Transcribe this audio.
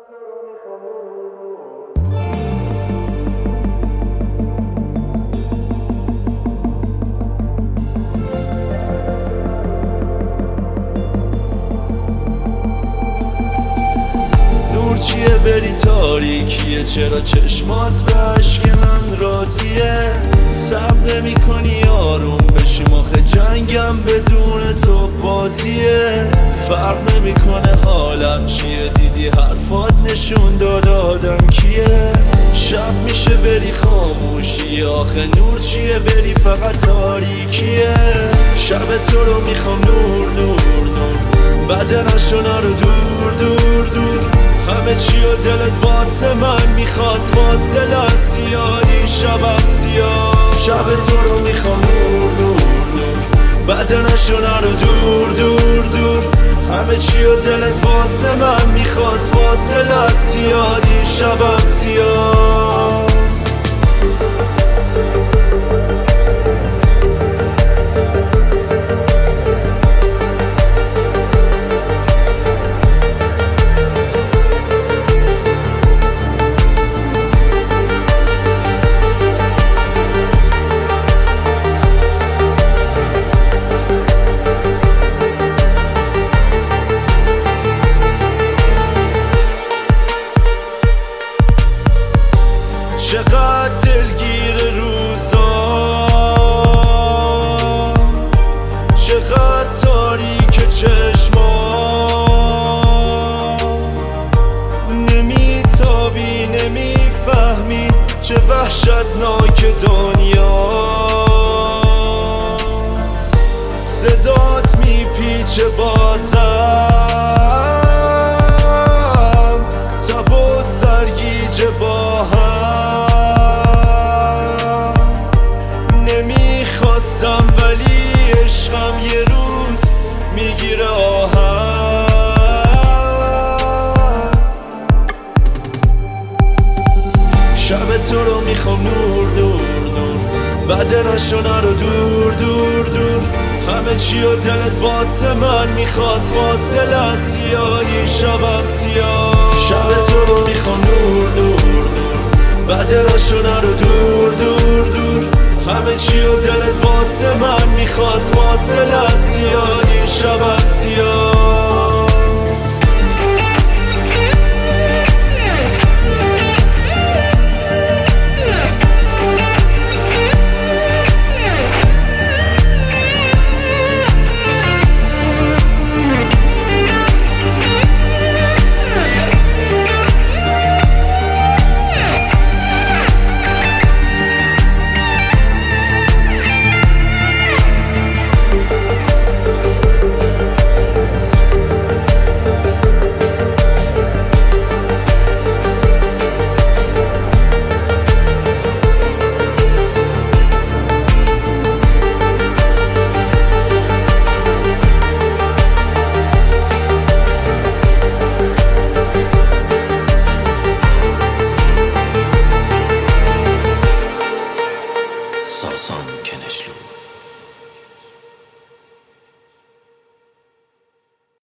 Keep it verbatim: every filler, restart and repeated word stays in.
چیه بری تاریکیه، چرا چشمات به عشق من راضیه؟ صبر نمی کنی آروم بشیم، آخه جنگم بدون تو بازیه. فرق نمی کنه حالم چیه، دیدی حرفات نشون داد آدم کیه. شب میشه بری خاموشی، آخه نور چیه بری فقط تاریکیه. شب تو رو میخوام نور نور نور، بدنشو نرو دور دور دور. همه چی و دلت واسه من میخواست، فاصله سیاه این شبم سیاه. شب تو رو میخوام نور نور نور، بدنشو نرو دور دور دور. همه چی و دلت واسه من میخواست، فاصله سیاه این شبم سیاه. چقدر دلگیر روزا، چقدر تاریک چشما، نمیتابی نمیفهمی چه وحشتناک دنیا. صدات میپیچه بازم، تب و سرگیجه با هم. نمیخواستم ولی عشقم یه روز میگیره آهم. شب تو رو میخوام نور نور نور، بدنشو نرو دور دور دور. همه چی و دلت واسه من میخواست، فاصله سیاه این شبم سیاه. شب تو رو میخوام نور نور نور، بدنشو نرو دور دور دور. همه چی و دلت واسه من میخواست، فاصله سیاه این شبم سیاه.